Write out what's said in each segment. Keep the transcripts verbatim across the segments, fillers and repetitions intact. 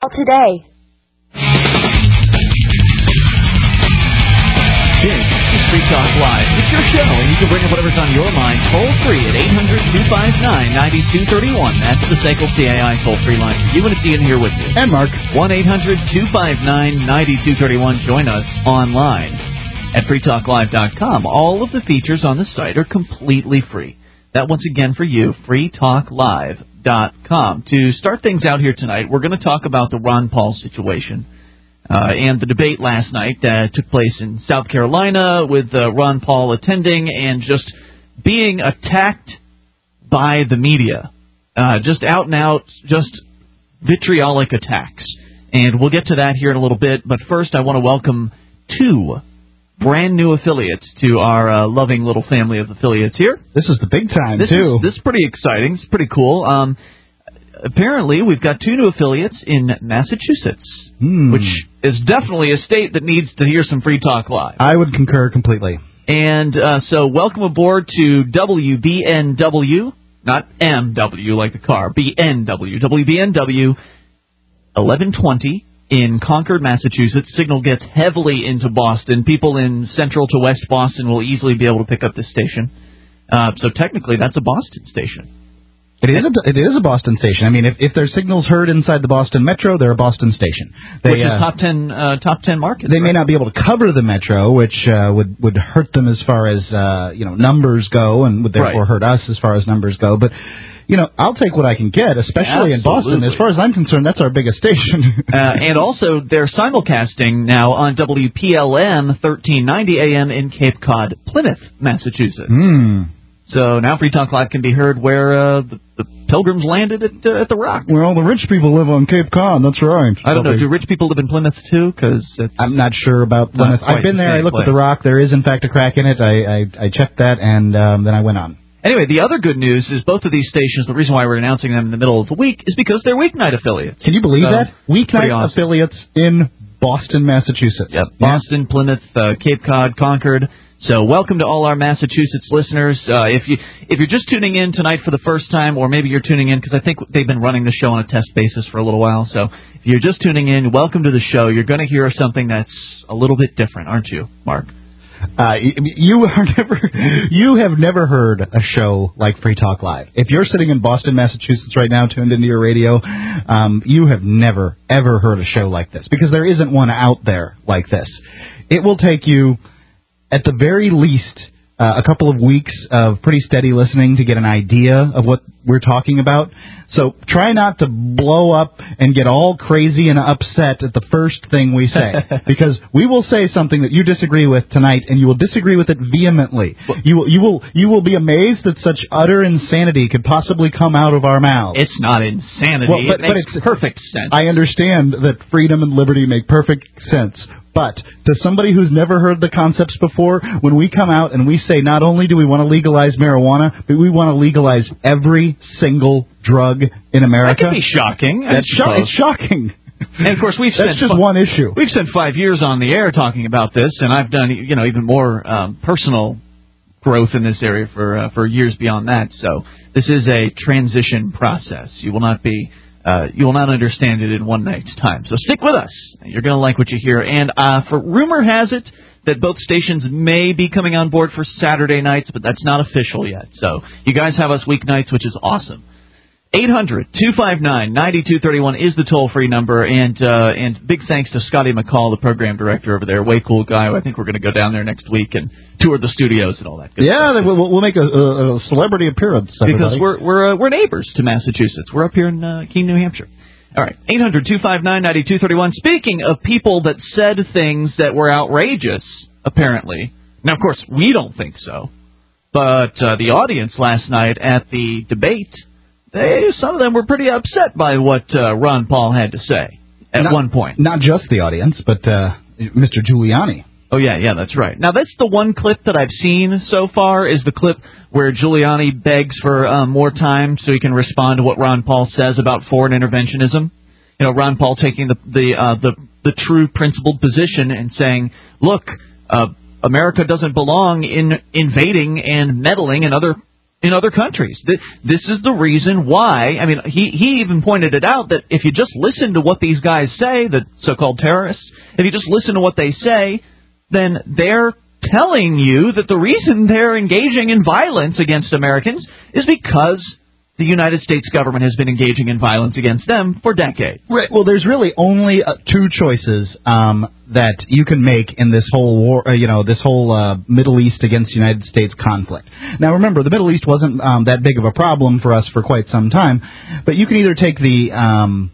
today. This is Free Talk Live. It's your show, and you can bring up whatever's on your mind toll-free at eight hundred, two five nine, nine two three one. That's the S A C L C A I toll-free line for you, and it's Ian here with you. And Mark. one eight hundred, two five nine, nine two three one. Join us online at free talk live dot com. All of the features on the site are completely free. That, once again, for you, free talk live dot com. To start things out here tonight, we're going to talk about the Ron Paul situation. Uh, and the debate last night that took place in South Carolina with uh, Ron Paul attending and just being attacked by the media. Uh, just out and out, just vitriolic attacks. And we'll get to that here in a little bit. But first, I want to welcome two brand new affiliates to our uh, loving little family of affiliates here. This is the big time, this too. Is, this is pretty exciting. It's pretty cool. Um, apparently, we've got two new affiliates in Massachusetts, mm. which is definitely a state that needs to hear some Free Talk Live. I would concur completely. And uh, so welcome aboard to W B N W, not M W like the car, B N W, W B N W eleven twenty in Concord, Massachusetts. Signal gets heavily into Boston. People in central to west Boston will easily be able to pick up this station. Uh, so technically, that's a Boston station. It is a, it is a Boston station. I mean, if, if their signal's heard inside the Boston Metro, they're a Boston station. They, which is uh, top ten uh, top ten market. They right? may not be able to cover the Metro, which uh, would would hurt them as far as uh, you know numbers go, and would therefore right. hurt us as far as numbers go. But you know, I'll take what I can get, especially Absolutely. in Boston. As far as I'm concerned, that's our biggest station. uh, and also, they're simulcasting now on W P L M thirteen ninety A M in Cape Cod, Plymouth, Massachusetts. Mm. So now Free Talk Live can be heard where uh, the, the Pilgrims landed at, uh, at the Rock. Well, the rich people live on Cape Cod. That's right. I don't know. Do rich people live in Plymouth too? Because I'm not sure about Plymouth. I've been the there. I looked place. at the Rock. There is in fact a crack in it. I I, I checked that, and um, then I went on. Anyway, the other good news is both of these stations, the reason why we're announcing them in the middle of the week is because they're weeknight affiliates. Can you believe so, that? Weeknight awesome. affiliates in Boston, Massachusetts. Yep. Boston, yeah. Plymouth, uh, Cape Cod, Concord. So welcome to all our Massachusetts listeners. Uh, if, you, if you're just tuning in tonight for the first time, or maybe you're tuning in because I think they've been running the show on a test basis for a little while. So if you're just tuning in, welcome to the show. You're going to hear something that's a little bit different, aren't you, Mark? Uh, you are never, you have never heard a show like Free Talk Live. If you're sitting in Boston, Massachusetts right now, tuned into your radio, um, you have never, ever heard a show like this, because there isn't one out there like this. It will take you, at the very least, uh, a couple of weeks of pretty steady listening to get an idea of what we're talking about. So try not to blow up and get all crazy and upset at the first thing we say, because we will say something that you disagree with tonight, and you will disagree with it vehemently. You will, you will, you will be amazed that such utter insanity could possibly come out of our mouths. It's not insanity. Well, but, it makes but it's perfect sense. I understand that freedom and liberty make perfect sense. But to somebody who's never heard the concepts before, when we come out and we say not only do we want to legalize marijuana, but we want to legalize every single drug in America. That can be shocking. That's sho- it's shocking. And of course, we've that's spent just fi- one issue. We've spent five years on the air talking about this, and I've done you know even more um, personal growth in this area for uh, for years beyond that. So this is a transition process. You will not be. Uh, you will not understand it in one night's time. So stick with us. You're going to like what you hear. And uh, for rumor has it that both stations may be coming on board for Saturday nights, but that's not official yet. So you guys have us weeknights, which is awesome. eight hundred, two five nine, nine two three one is the toll-free number. And uh, and big thanks to Scotty McCall, the program director over there. Way cool guy. I think we're going to go down there next week and tour the studios and all that good yeah, stuff. we'll, we'll make a, a celebrity appearance. Everybody. Because we're we're uh, we're neighbors to Massachusetts. We're up here in uh, Keene, New Hampshire. All right, eight hundred, two five nine, nine two three one. Speaking of people that said things that were outrageous, apparently. Now, of course, we don't think so. But uh, the audience last night at the debate, they some of them were pretty upset by what uh, Ron Paul had to say at not, one point. Not just the audience, but uh, Mister Giuliani. Oh, yeah, yeah, that's right. Now, that's the one clip that I've seen so far is the clip where Giuliani begs for uh, more time so he can respond to what Ron Paul says about foreign interventionism. You know, Ron Paul taking the the uh, the, the true principled position and saying, look, uh, America doesn't belong in invading and meddling in other in other countries. This is the reason why. I mean, he, he even pointed it out that if you just listen to what these guys say, the so-called terrorists, if you just listen to what they say, then they're telling you that the reason they're engaging in violence against Americans is because the United States government has been engaging in violence against them for decades. Right. Well, there's really only uh, two choices um, that you can make in this whole war, uh, you know, this whole uh, Middle East against United States conflict. Now, remember, the Middle East wasn't um, that big of a problem for us for quite some time, but you can either take the um,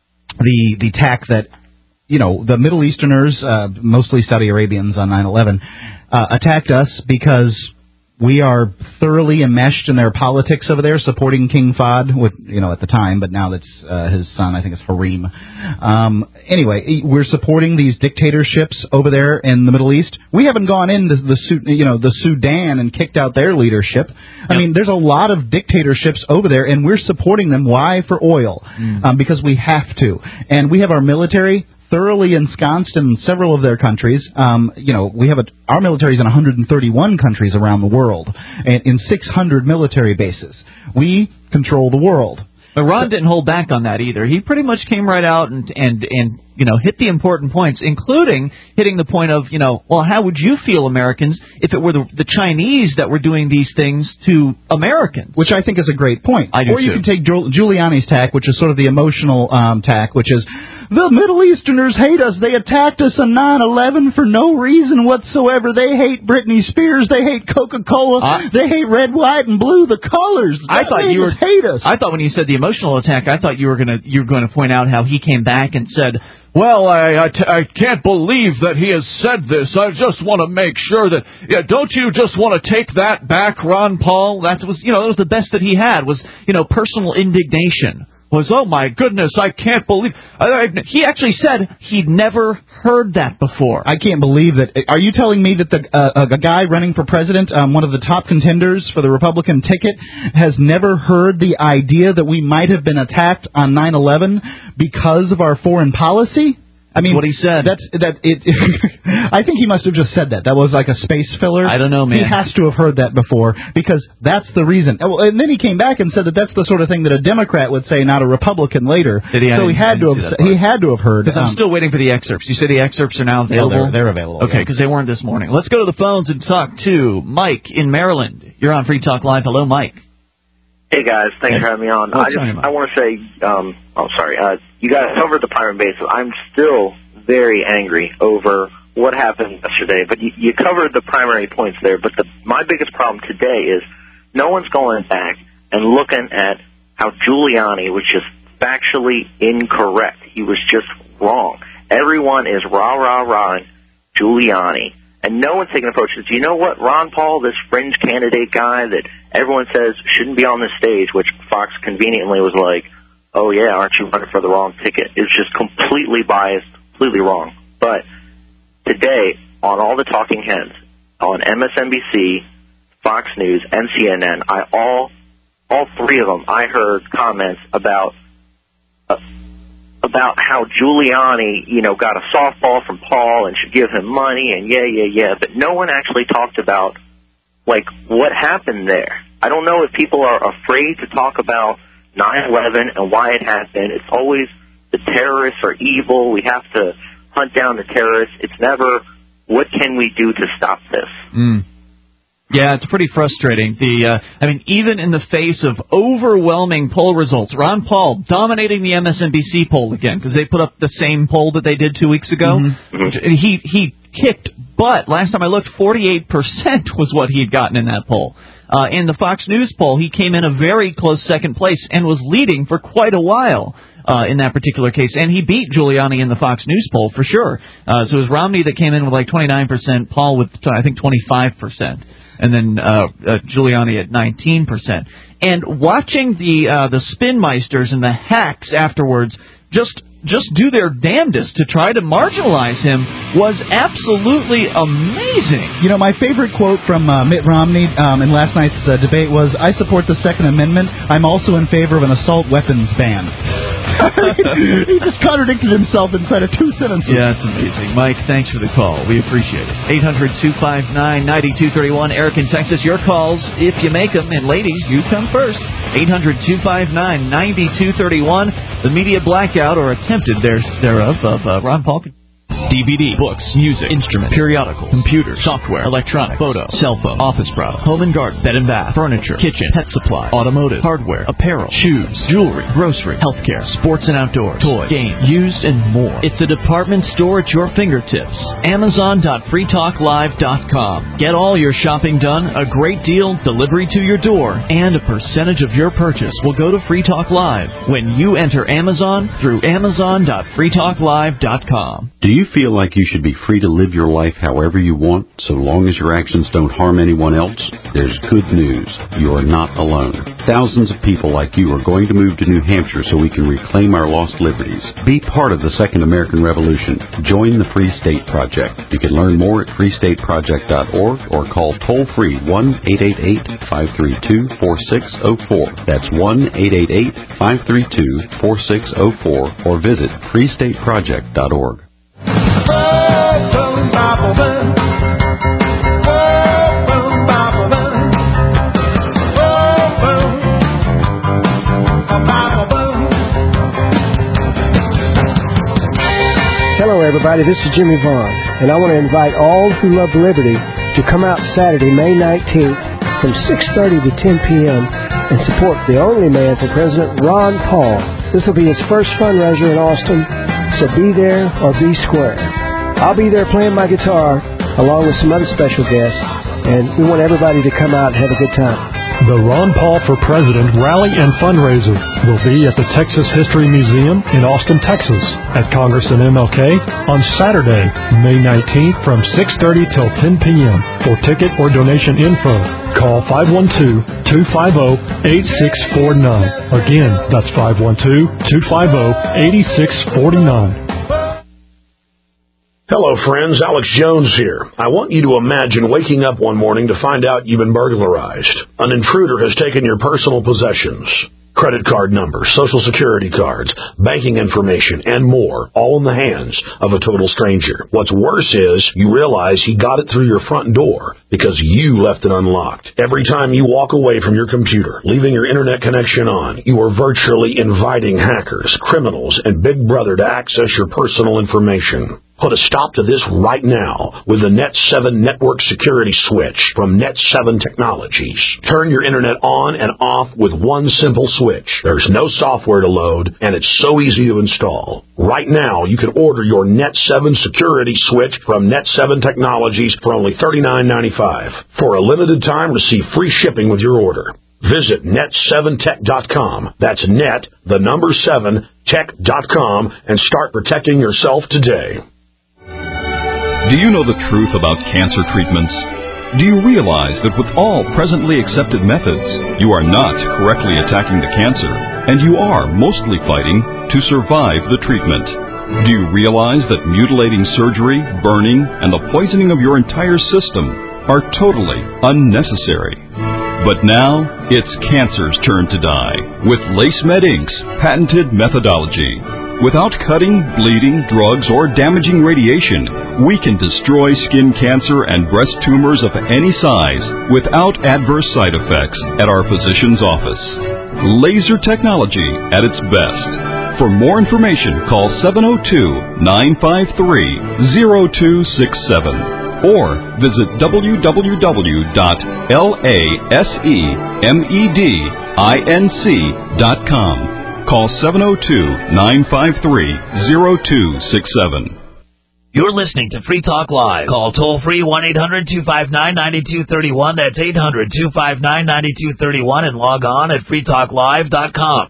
the the tack that, you know, the Middle Easterners, uh, mostly Saudi Arabians on nine eleven, uh, attacked us because we are thoroughly enmeshed in their politics over there, supporting King Fahd, with, you know, at the time, but now that's uh, his son. I think it's Harim. Um, anyway, we're supporting these dictatorships over there in the Middle East. We haven't gone into the, you know, the Sudan and kicked out their leadership. I yep. mean, there's a lot of dictatorships over there, and we're supporting them. Why? For oil, mm. um, because we have to, and we have our military thoroughly ensconced in several of their countries. Um, you know, we have a, our military is in one hundred thirty-one countries around the world, and in six hundred military bases. We control the world. But Ron didn't hold back on that either. He pretty much came right out and and and you know hit the important points, including hitting the point of, you know, well, how would you feel, Americans, if it were the, the Chinese that were doing these things to Americans? Which I think is a great point. I do or you too. can take Giuliani's tack, which is sort of the emotional um, tack, which is the Middle Easterners hate us. They attacked us on nine eleven for no reason whatsoever. They hate Britney Spears. They hate Coca-Cola. Uh, they hate red, white, and blue. The colors. I thought you were hate us. I thought when you said the emotional attack, I thought you were gonna you were going to point out how he came back and said, well, I, I, t- I can't believe that he has said this. I just want to make sure that, yeah, don't you just want to take that back, Ron Paul? That was, you know, that was the best that he had was, you know, personal indignation. Was, oh, my goodness, I can't believe... I, I, he actually said he'd never heard that before. I can't believe that. Are you telling me that the uh, a guy running for president, um, one of the top contenders for the Republican ticket, has never heard the idea that we might have been attacked on nine eleven because of our foreign policy? I mean, what he said. That's that. It. I think he must have just said that. That was like a space filler. I don't know, man. He has to have heard that before because that's the reason. And then he came back and said that that's the sort of thing that a Democrat would say, not a Republican later. Did he? So he had to have. He had to have heard. Because um, I'm still waiting for the excerpts. You say the excerpts are now available. Yeah, they're, they're available. Okay, because yeah. they weren't this morning. Let's go to the phones and talk to Mike in Maryland. You're on Free Talk Live. Hello, Mike. Hey, guys. Thanks hey. for having me on. Oh, I, just, sorry, I want to say, um, oh, sorry. Uh, you guys covered the Pirate Base. I'm still very angry over what happened yesterday. But you, you covered the primary points there. But the, my biggest problem today is no one's going back and looking at how Giuliani was just factually incorrect. He was just wrong. Everyone is rah, rah, rah, Giuliani. And no one's taking approach. Do you know what? Ron Paul, this fringe candidate guy that everyone says shouldn't be on the stage, which Fox conveniently was like, oh, yeah, aren't you running for the wrong ticket? It's just completely biased, completely wrong. But today, on all the talking heads, on M S N B C, Fox News, and C N N, I all all three of them, I heard comments about uh, about how Giuliani, you know, got a softball from Paul and should give him money, and yeah, yeah, yeah. But no one actually talked about, like, what happened there. I don't know if people are afraid to talk about nine eleven and why it happened. It's always the terrorists are evil. We have to hunt down the terrorists. It's never, what can we do to stop this? Mm. Yeah, it's pretty frustrating. The, uh, I mean, even in the face of overwhelming poll results, Ron Paul dominating the M S N B C poll again because they put up the same poll that they did two weeks ago. Mm-hmm. He he kicked butt. Last time I looked, forty-eight percent was what he had gotten in that poll. Uh, in the Fox News poll, he came in a very close second place and was leading for quite a while uh, in that particular case. And he beat Giuliani in the Fox News poll for sure. Uh, so it was Romney that came in with like twenty-nine percent, Paul with, I think, twenty-five percent. And then uh, uh, Giuliani at nineteen percent. And watching the uh, the spinmeisters and the hacks afterwards just just do their damnedest to try to marginalize him was absolutely amazing. You know, my favorite quote from uh, Mitt Romney um, in last night's uh, debate was, I support the Second Amendment. I'm also in favor of an assault weapons ban. He just contradicted himself inside of two sentences. Yeah, it's amazing. Mike, thanks for the call. We appreciate it. eight hundred, two five nine, nine two three one. Eric in Texas, your calls, if you make them. And ladies, you come first. eight hundred, two five nine, nine two three one. The media blackout, or attempted there, thereof, of uh, Ron Paul. D V D, books, music, instruments, periodicals, computers, software, electronic, photo, cell phone, office products, home and garden, bed and bath, furniture, kitchen, pet supply, automotive, hardware, apparel, shoes, jewelry, grocery, healthcare, sports and outdoor, toys, games, used, and more. It's a department store at your fingertips. Amazon dot free talk live dot com. Get all your shopping done, a great deal, delivery to your door, and a percentage of your purchase will go to Free Talk Live when you enter Amazon through Amazon dot free talk live dot com. Do you feel like you should be free to live your life however you want, so long as your actions don't harm anyone else? There's good news. You are not alone. Thousands of people like you are going to move to New Hampshire so we can reclaim our lost liberties. Be part of the Second American Revolution. Join the Free State Project. You can learn more at free state project dot org or call toll-free one eight eight eight, five three two, four six zero four. That's one eight eight eight, five three two, four six zero four or visit free state project dot org. Hello, everybody. This is Jimmy Vaughn, and I want to invite all who love liberty to come out Saturday, May nineteenth, from six thirty to ten p.m. and support the only man for President, Ron Paul. This will be his first fundraiser in Austin, so be there or be square. I'll be there playing my guitar along with some other special guests, and we want everybody to come out and have a good time. The Ron Paul for President Rally and Fundraiser will be at the Texas History Museum in Austin, Texas, at Congress and M L K on Saturday, May nineteenth from six thirty till ten p.m. For ticket or donation info, call five one two, two five zero, eight six four nine. Again, that's five one two, two five zero, eight six four nine. Hello, friends. Alex Jones here. I want you to imagine waking up one morning to find out you've been burglarized. An intruder has taken your personal possessions. Credit card numbers, social security cards, banking information, and more, all in the hands of a total stranger. What's worse is you realize he got it through your front door because you left it unlocked. Every time you walk away from your computer, leaving your internet connection on, you are virtually inviting hackers, criminals, and Big Brother to access your personal information. Put a stop to this right now with the Net seven Network Security Switch from Net seven Technologies. Turn your internet on and off with one simple switch. There's no software to load, and it's so easy to install. Right now, you can order your Net seven Security Switch from Net seven Technologies for only thirty-nine ninety-five. For a limited time, receive free shipping with your order. Visit net seven tech dot com. That's net, the number seven, tech dot com, and start protecting yourself today. Do you know the truth about cancer treatments? Do you realize that with all presently accepted methods, you are not correctly attacking the cancer, and you are mostly fighting to survive the treatment? Do you realize that mutilating surgery, burning, and the poisoning of your entire system are totally unnecessary? But now, it's cancer's turn to die with LaceMed Incorporated's patented methodology. Without cutting, bleeding, drugs, or damaging radiation, we can destroy skin cancer and breast tumors of any size without adverse side effects at our physician's office. Laser technology at its best. For more information, call seven oh two, nine five three, oh two six seven or visit w w w dot lasemedinc dot com. Call seven oh two, nine five three, oh two six seven. You're listening to Free Talk Live. Call toll-free one eight hundred, two five nine, nine two three one. That's eight hundred, two five nine, nine two three one. And log on at free talk live dot com.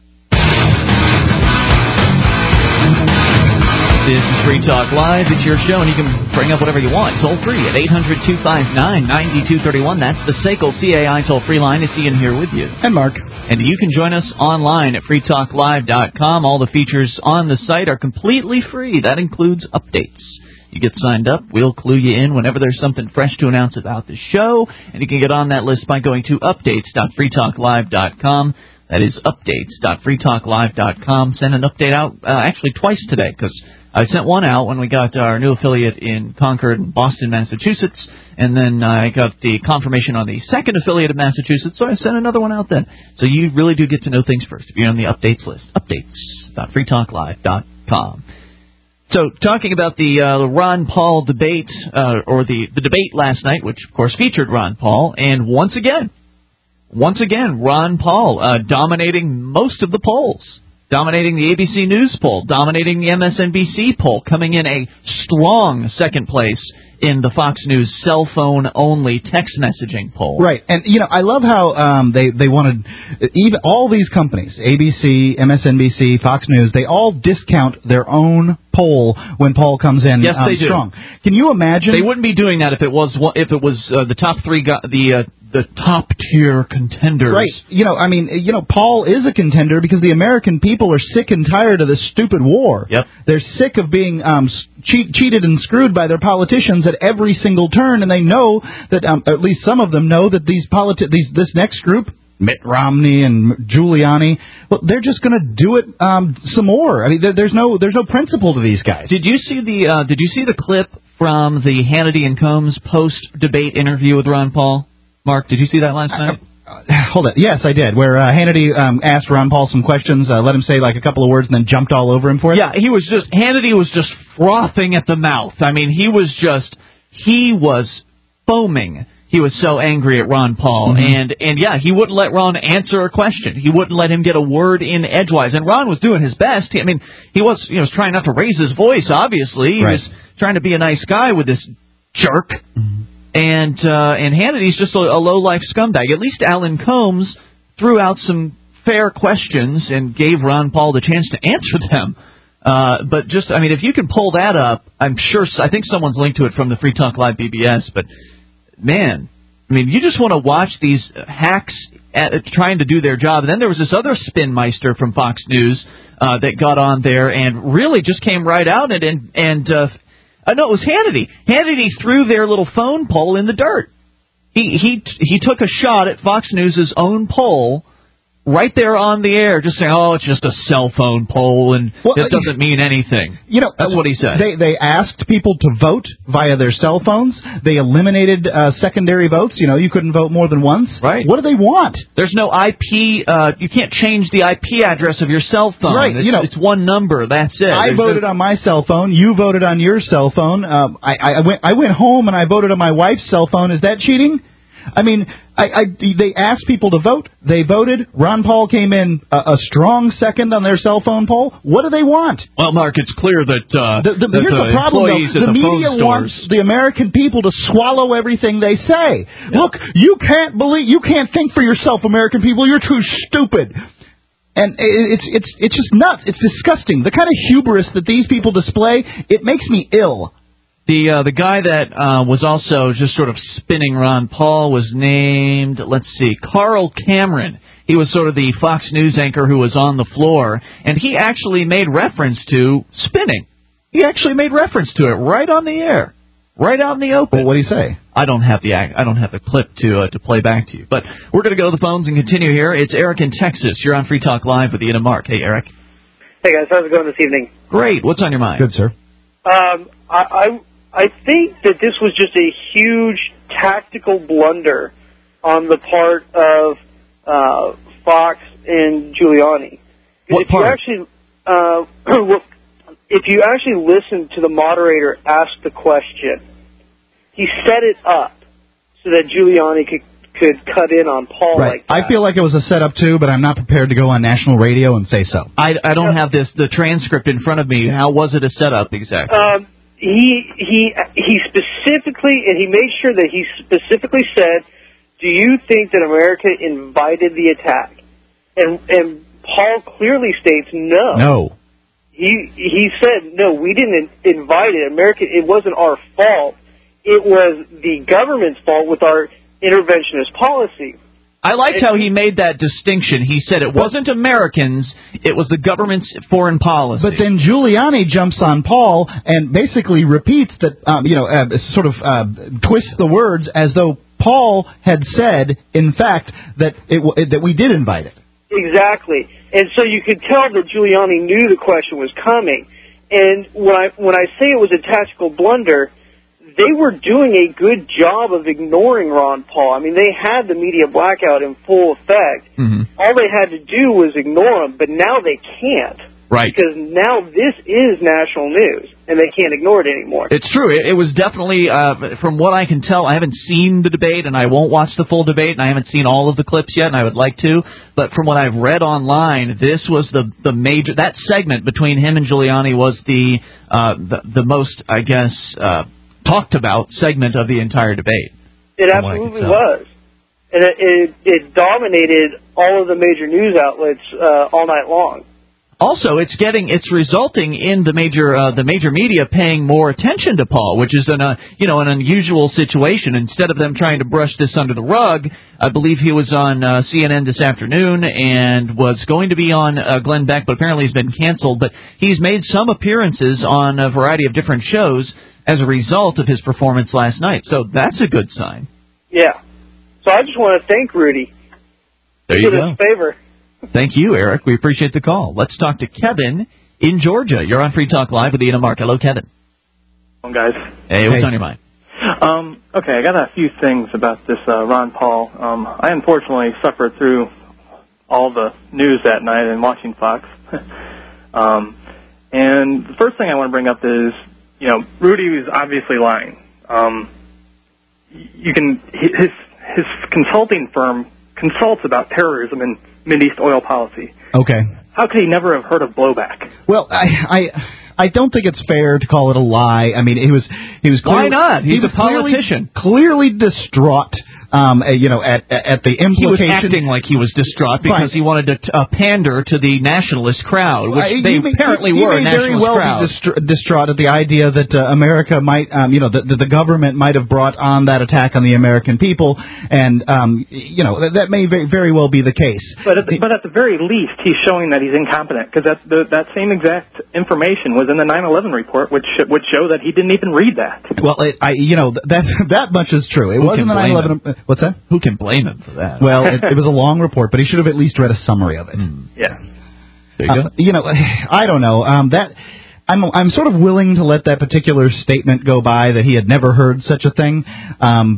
This is Free Talk Live. It's your show, and you can bring up whatever you want. Toll-free at eight hundred, two five nine, nine two three one. That's the S A C L C A I toll-free line. It's Ian here with you. And Mark. And you can join us online at free talk live dot com. All the features on the site are completely free. That includes updates. You get signed up, we'll clue you in whenever there's something fresh to announce about the show, and you can get on that list by going to updates dot free talk live dot com. That is updates dot free talk live dot com. Send an update out uh, actually twice today, because I sent one out when we got our new affiliate in Concord and Boston, Massachusetts, and then I got the confirmation on the second affiliate of Massachusetts, so I sent another one out then. So you really do get to know things first if you're on the updates list. updates dot free talk live dot com. So talking about the uh, Ron Paul debate, uh, or the, the debate last night, which of course featured Ron Paul, and once again, Once again, Ron Paul uh, dominating most of the polls, dominating the A B C News poll, dominating the M S N B C poll, coming in a strong second place in the Fox News cell phone only text messaging poll. Right, and you know I love how um, they they wanted even all these companies, A B C, M S N B C, Fox News, they all discount their own poll when Paul comes in. Yes, um, they do. Strong. Can you imagine? They wouldn't be doing that if it was if it was uh, the top three go- the. Uh, The top tier contenders. Right. You know, I mean, you know, Paul is a contender because the American people are sick and tired of this stupid war. Yep. They're sick of being um, cheat, cheated and screwed by their politicians at every single turn, and they know that, um, at least some of them know that these politi- these this next group, Mitt Romney and Giuliani, well, they're just going to do it um, some more. I mean, there, there's no there's no principle to these guys. Did you see the uh, Did you see the clip from the Hannity and Combs post debate interview with Ron Paul? Mark, did you see that last night? Uh, uh, hold it. Yes, I did. Where uh, Hannity um, asked Ron Paul some questions, uh, let him say like a couple of words, and then jumped all over him for it. Yeah, he was just Hannity was just frothing at the mouth. I mean, he was just he was foaming. He was so angry at Ron Paul, mm-hmm. and and yeah, he wouldn't let Ron answer a question. He wouldn't let him get a word in edgewise. And Ron was doing his best. He, I mean, he was you know was trying not to raise his voice. Obviously, he right. was trying to be a nice guy with this jerk. Mm-hmm. And uh, and Hannity's just a, a low-life scumbag. At least Alan Combs threw out some fair questions and gave Ron Paul the chance to answer them. Uh, but just, I mean, if you can pull that up, I'm sure, I think someone's linked to it from the Free Talk Live B B S. But, man, I mean, you just want to watch these hacks at, at trying to do their job. And then there was this other spinmeister from Fox News uh, that got on there and really just came right out and, and, and uh, Uh, no, it was Hannity. Hannity threw their little phone poll in the dirt. He he he took a shot at Fox News' own poll right there on the air, just saying, "Oh, it's just a cell phone poll, and well, this doesn't mean anything." You know, that's what he said. They they asked people to vote via their cell phones. They eliminated uh, secondary votes. You know, you couldn't vote more than once. Right. What do they want? There's no I P. Uh, you can't change the I P address of your cell phone. Right. It's, you know, it's one number. That's it. I There's voted no... on my cell phone. You voted on your cell phone. Um, I, I went I went home and I voted on my wife's cell phone. Is that cheating? I mean, I, I, they asked people to vote. They voted. Ron Paul came in a, a strong second on their cell phone poll. What do they want? Well, Mark, it's clear that, uh, the, the, that here's the, the problem, employees though. at The, the media phone stores... wants the American people to swallow everything they say. Yeah. Look, you can't believe, you can't think for yourself, American people. You're too stupid. And it's it's it's just nuts. It's disgusting. The kind of hubris that these people display, it makes me ill. The uh, the guy that uh, was also just sort of spinning Ron Paul was named, let's see, Carl Cameron. He was sort of the Fox News anchor who was on the floor, and he actually made reference to spinning. He actually made reference to it right on the air, right out in the open. Well, what did he say? I don't have the I don't have the clip to uh, to play back to you, but we're going to go to the phones and continue here. It's Eric in Texas. You're on Free Talk Live with Ian and Mark. Hey, Eric. Hey guys, how's it going this evening? Great. What's on your mind? Good, sir. Um, I. I I think that this was just a huge tactical blunder on the part of uh, Fox and Giuliani. What if part? You actually, uh, if you actually listen to the moderator ask the question, he set it up so that Giuliani could could cut in on Paul right. like that. I feel like it was a setup too, but I'm not prepared to go on national radio and say so. I, I don't have this the transcript in front of me. How was it a setup exactly? Um, He he he specifically, and he made sure that he specifically said, "Do you think that America invited the attack?" And and Paul clearly states no. No. He he said no. We didn't invite it. America. It wasn't our fault. It was the government's fault with our interventionist policy. I liked how he made that distinction. He said it wasn't Americans, it was the government's foreign policy. But then Giuliani jumps on Paul and basically repeats that, um, you know, uh, sort of uh, twists the words as though Paul had said, in fact, that it w- that we did invite it. Exactly. And so you could tell that Giuliani knew the question was coming. And when I when I say it was a tactical blunder, they were doing a good job of ignoring Ron Paul. I mean, they had the media blackout in full effect. Mm-hmm. All they had to do was ignore him, but now they can't. Right. Because now this is national news, and they can't ignore it anymore. It's true. It, it was definitely, uh, from what I can tell, I haven't seen the debate, and I won't watch the full debate, and I haven't seen all of the clips yet, and I would like to. But from what I've read online, this was the the major, that segment between him and Giuliani was the uh, the, the most, I guess, uh, talked about segment of the entire debate. It absolutely was. And it, it, it dominated all of the major news outlets uh, all night long. Also, it's getting it's resulting in the major uh, the major media paying more attention to Paul, which is an uh, you know an unusual situation. Instead of them trying to brush this under the rug, I believe he was on uh, C N N this afternoon and was going to be on uh, Glenn Beck, but apparently he's been canceled. But he's made some appearances on a variety of different shows as a result of his performance last night. So that's a good sign. Yeah. So I just want to thank Rudy there you for go. his favor. Thank you, Eric. We appreciate the call. Let's talk to Kevin in Georgia. You're on Free Talk Live with Ian and Mark. Hello, Kevin. Hello, guys. Hey, what's hey. on your mind? Um, okay, I got a few things about this uh, Ron Paul. Um, I unfortunately suffered through all the news that night and watching Fox. um, and the first thing I want to bring up is, you know, Rudy was obviously lying. Um, you can his his consulting firm consults about terrorism and Mideast oil policy. Okay. How could he never have heard of blowback? Well, I, I, I don't think it's fair to call it a lie. I mean, he was, he was. Clearly, Why not? He's he was a politician. Clearly, clearly distraught. Um, uh, you know, at at the implication. He was acting like he was distraught because right. he wanted to uh, pander to the nationalist crowd, which uh, they may, apparently he, were he a nationalist very well crowd. Be distra- distraught at the idea that uh, America might, um, you know, that the, the government might have brought on that attack on the American people, and um, you know that, that may very, very well be the case. But at the, but at the very least, he's showing that he's incompetent because that the, that same exact information was in the nine eleven report, which would show that he didn't even read that. Well, it, I, you know, that that much is true. It Who wasn't the nine eleven. What's that? Who can blame him for that? Well, it, it was a long report, but he should have at least read a summary of it. Mm. Yeah. There you uh, go. You know, I don't know. Um, that I'm I'm sort of willing to let that particular statement go by that he had never heard such a thing. Um,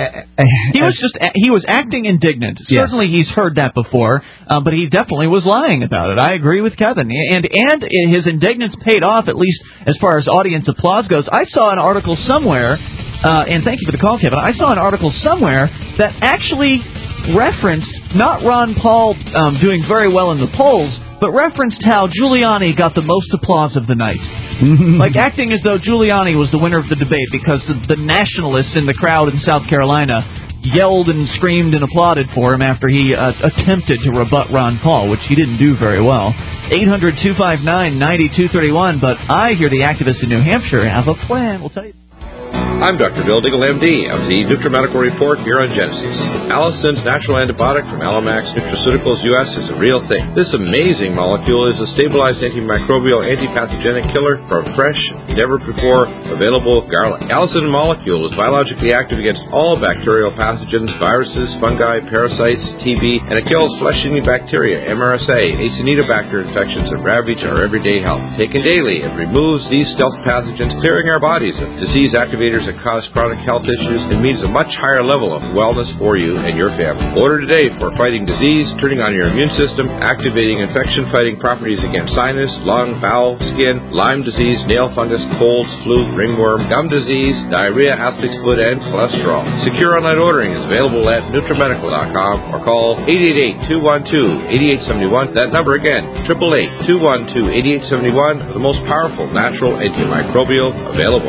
he was just he was acting indignant. Yes. Certainly, he's heard that before, uh, but he definitely was lying about it. I agree with Kevin, and and his indignance paid off, at least as far as audience applause goes. I saw an article somewhere, uh, and thank you for the call, Kevin. I saw an article somewhere that actually referenced not Ron Paul um, doing very well in the polls, but referenced how Giuliani got the most applause of the night. Like acting as though Giuliani was the winner of the debate because the, the nationalists in the crowd in South Carolina yelled and screamed and applauded for him after he uh, attempted to rebut Ron Paul, which he didn't do very well. eight hundred two five nine nine two three one, but I hear the activists in New Hampshire have a plan. We'll tell you. I'm Doctor Bill Diggle, M D, of the NutriMedical Report here on Genesis. Allison's natural antibiotic from Alamax Nutraceuticals U S is a real thing. This amazing molecule is a stabilized antimicrobial antipathogenic killer from fresh, never-before available garlic. Allison molecule is biologically active against all bacterial pathogens, viruses, fungi, parasites, T B, and it kills flesh-eating bacteria, M R S A, Acinetobacter infections that ravage our everyday health. Taken daily, it removes these stealth pathogens, clearing our bodies of disease activators that cause chronic health issues and means a much higher level of wellness for you and your family. Order today for fighting disease, turning on your immune system, activating infection-fighting properties against sinus, lung, bowel, skin, Lyme disease, nail fungus, colds, flu, ringworm, gum disease, diarrhea, athlete's foot, and cholesterol. Secure online ordering is available at NutriMedical dot com or call eight eight eight, two one two, eight eight seven one. That number again, eight eight eight, two one two, eight eight seven one, the most powerful natural antimicrobial available.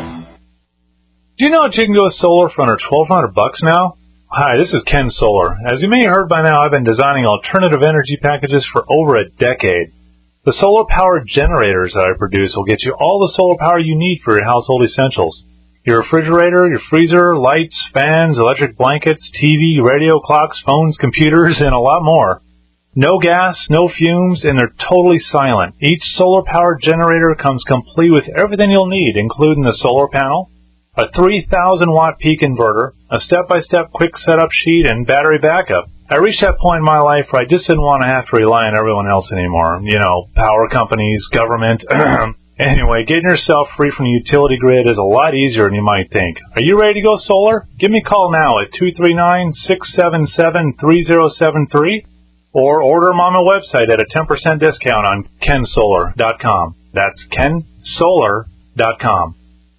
Do you know that you can go solar for under twelve hundred bucks now? Hi, this is Ken Solar. As you may have heard by now, I've been designing alternative energy packages for over a decade. The solar-powered generators that I produce will get you all the solar power you need for your household essentials. Your refrigerator, your freezer, lights, fans, electric blankets, T V, radio, clocks, phones, computers, and a lot more. No gas, no fumes, and they're totally silent. Each solar-powered generator comes complete with everything you'll need, including the solar panel, a three thousand watt peak inverter, a step-by-step quick setup sheet, and battery backup. I reached that point in my life where I just didn't want to have to rely on everyone else anymore. You know, power companies, government. Anyway, getting yourself free from the utility grid is a lot easier than you might think. Are you ready to go solar? Give me a call now at two three nine, six seven seven, three zero seven three or order them on my website at a ten percent discount on ken solar dot com. That's ken solar dot com.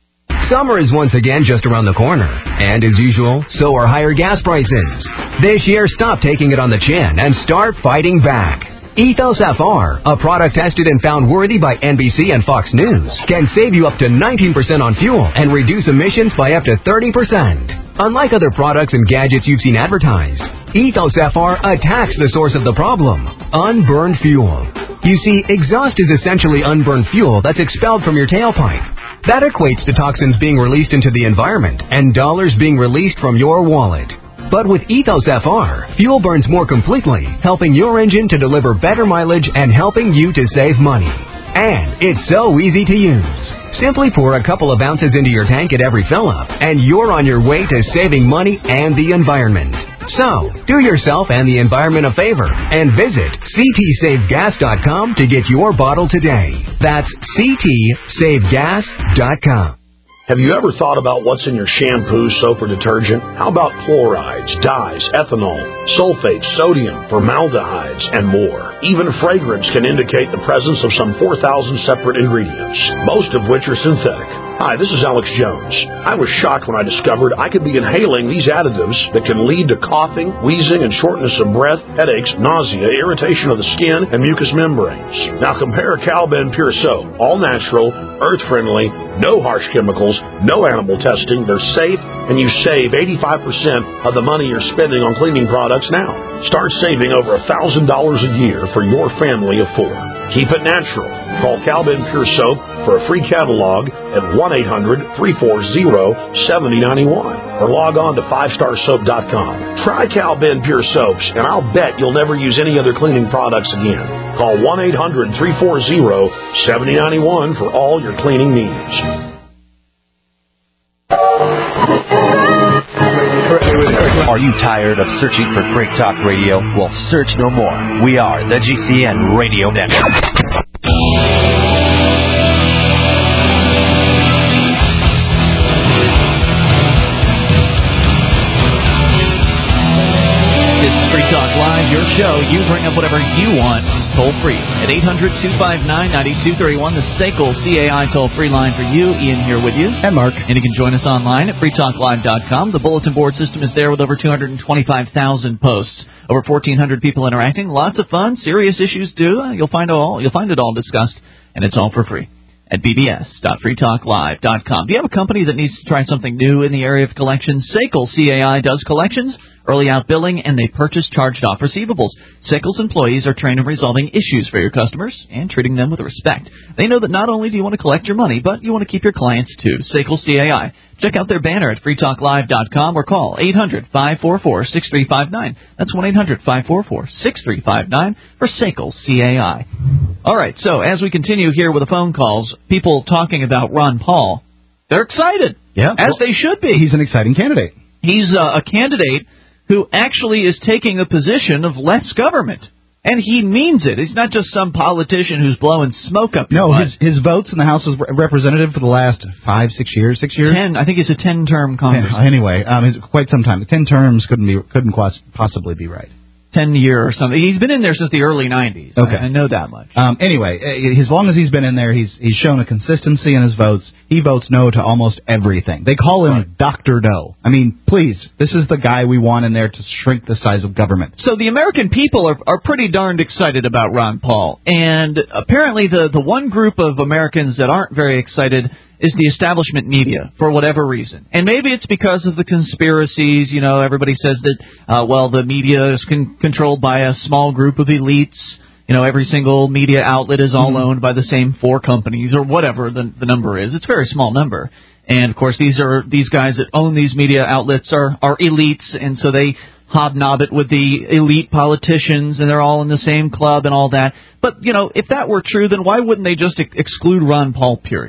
Summer is once again just around the corner, and as usual, so are higher gas prices. This year, stop taking it on the chin and start fighting back. Ethos F R, a product tested and found worthy by N B C and Fox News, can save you up to nineteen percent on fuel and reduce emissions by up to thirty percent. Unlike other products and gadgets you've seen advertised, Ethos F R attacks the source of the problem, unburned fuel. You see, exhaust is essentially unburned fuel that's expelled from your tailpipe. That equates to toxins being released into the environment and dollars being released from your wallet. But with Ethos F R, fuel burns more completely, helping your engine to deliver better mileage and helping you to save money. And it's so easy to use. Simply pour a couple of ounces into your tank at every fill-up, and you're on your way to saving money and the environment. So, do yourself and the environment a favor and visit c t save gas dot com to get your bottle today. That's c t save gas dot com. Have you ever thought about what's in your shampoo, soap, or detergent? How about chlorides, dyes, ethanol, sulfates, sodium, formaldehydes, and more? Even fragrance can indicate the presence of some four thousand separate ingredients, most of which are synthetic. Hi, this is Alex Jones. I was shocked when I discovered I could be inhaling these additives that can lead to coughing, wheezing, and shortness of breath, headaches, nausea, irritation of the skin, and mucous membranes. Now compare Calben Pure Soap, all natural, earth-friendly, no harsh chemicals, no animal testing. They're safe, and you save eighty-five percent of the money you're spending on cleaning products now. Start saving over one thousand dollars a year for your family of four. Keep it natural. Call Calben Pure Soap for a free catalog at one eight hundred, three four zero, seven zero nine one or log on to five star soap dot com. Try Calben Pure Soaps, and I'll bet you'll never use any other cleaning products again. Call one eight hundred, three four zero, seven zero nine one for all your cleaning needs. Are you tired of searching for Freak Talk Radio? Well, search no more. We are the G C N Radio Network. This is Free Talk Live, your show. You bring up whatever you want, toll free at eight hundred, two five nine, nine two three one, the S A C L C A I toll-free line for you. Ian here with you. And Mark. And you can join us online at free talk live dot com. The bulletin board system is there with over two hundred twenty-five thousand posts, over fourteen hundred people interacting. Lots of fun, serious issues too. You'll find it all. You'll find it all discussed, and it's all for free at b b s dot free talk live dot com. Do you have a company that needs to try something new in the area of collections? S A C L C A I does collections, early out billing, and they purchase charged-off receivables. S A C L's employees are trained in resolving issues for your customers and treating them with respect. They know that not only do you want to collect your money, but you want to keep your clients too. S A C L C A I. Check out their banner at free talk live dot com or call eight hundred, five four four, six three five nine. That's one eight hundred, five four four, six three five nine for S A C L C A I. All right, so as we continue here with the phone calls, people talking about Ron Paul, they're excited. Yeah, as well, they should be. He's an exciting candidate. He's uh, a candidate who actually is taking a position of less government. And he means it. He's not just some politician who's blowing smoke up your No, butt. his his votes in the House of Representatives for the last five, six years, six years. Ten. I think he's a ten-term Congress. Ten, anyway, um, it's quite some time. Ten terms couldn't be couldn't possibly be right. Ten year or something. He's been in there since the early nineties. Okay, I, I know that much. Um, anyway, as long as he's been in there, he's he's shown a consistency in his votes. He votes no to almost everything. They call him right. Doctor No. I mean, please, this is the guy we want in there to shrink the size of government. So the American people are are pretty darned excited about Ron Paul, and apparently the the one group of Americans that aren't very excited is the establishment media, for whatever reason. And maybe it's because of the conspiracies. You know, everybody says that, uh, well, the media is con- controlled by a small group of elites. You know, every single media outlet is all mm-hmm. owned by the same four companies, or whatever the, the number is. It's a very small number. And, of course, these are these guys that own these media outlets are, are elites, and so they hobnob it with the elite politicians, and they're all in the same club and all that. But, you know, if that were true, then why wouldn't they just ex- exclude Ron Paul, period?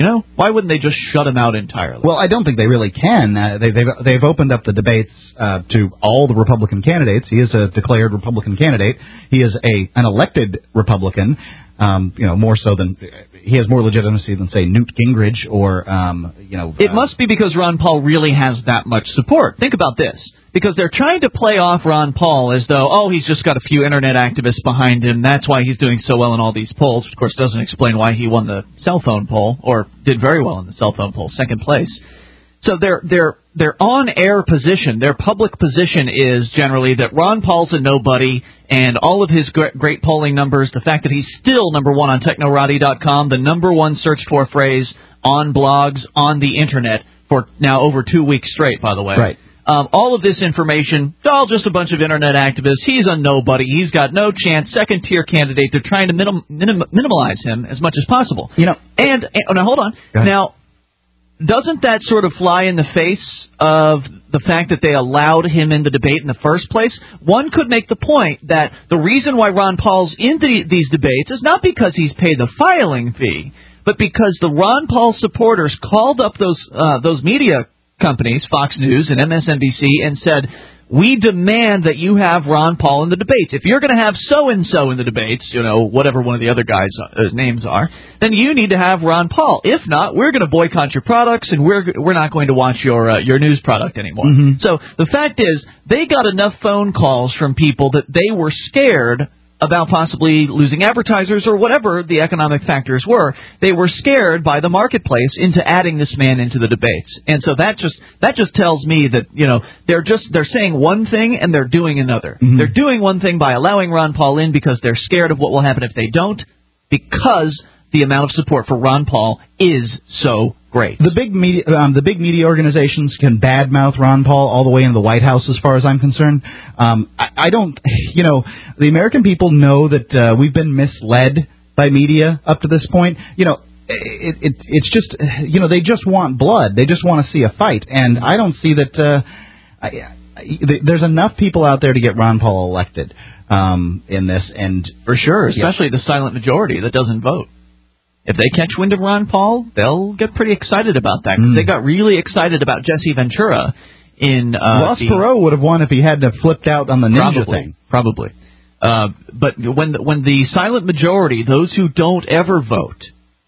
You know, why wouldn't they just shut him out entirely? Well, I don't think they really can. Uh, they, they've they've opened up the debates uh, to all the Republican candidates. He is a declared Republican candidate. He is a an elected Republican. Um, you know, more so than he has more legitimacy than say Newt Gingrich or um, you know. It uh, must be because Ron Paul really has that much support. Think about this. Because they're trying to play off Ron Paul as though, oh, he's just got a few Internet activists behind him. That's why he's doing so well in all these polls. Which, of course, doesn't explain why he won the cell phone poll, or did very well in the cell phone poll, second place. So their their their on-air position, their public position is generally that Ron Paul's a nobody, and all of his great, great polling numbers, the fact that he's still number one on Technorati dot com, the number one searched for phrase on blogs, on the Internet, for now over two weeks straight, by the way. Right. Um, all of this information, all just a bunch of Internet activists. He's a nobody. He's got no chance. Second-tier candidate. They're trying to minim- minim- minimize him as much as possible. You know, and, and oh, now hold on. Now, doesn't that sort of fly in the face of the fact that they allowed him in the debate in the first place? One could make the point that the reason why Ron Paul's in the, these debates is not because he's paid the filing fee, but because the Ron Paul supporters called up those uh, those media companies, Fox News and M S N B C, and said, we demand that you have Ron Paul in the debates. If you're going to have so-and-so in the debates, you know, whatever one of the other guys' uh, names are, then you need to have Ron Paul. If not, we're going to boycott your products, and we're we're not going to watch your uh, your news product anymore. Mm-hmm. So the fact is, they got enough phone calls from people that they were scared about possibly losing advertisers or whatever the economic factors were. They were scared by the marketplace into adding this man into the debates. And so that just that just tells me that, you know, they're just they're saying one thing and they're doing another. Mm-hmm. They're doing one thing by allowing Ron Paul in because they're scared of what will happen if they don't, because the amount of support for Ron Paul is so great. The big media, um, the big media organizations can badmouth Ron Paul all the way into the White House, as far as I'm concerned. Um, I, I don't, you know, the American people know that uh, we've been misled by media up to this point. You know, it, it, it's just, you know, they just want blood. They just want to see a fight, and I don't see that. Uh, I, I, there's enough people out there to get Ron Paul elected um, in this, and for sure, especially yeah. the silent majority that doesn't vote. If they catch wind of Ron Paul, they'll get pretty excited about that, because mm. they got really excited about Jesse Ventura in... Uh, Ross the, Perot would have won if he hadn't have flipped out on the ninja probably, thing. Probably. Uh, but when the, when the silent majority, those who don't ever vote,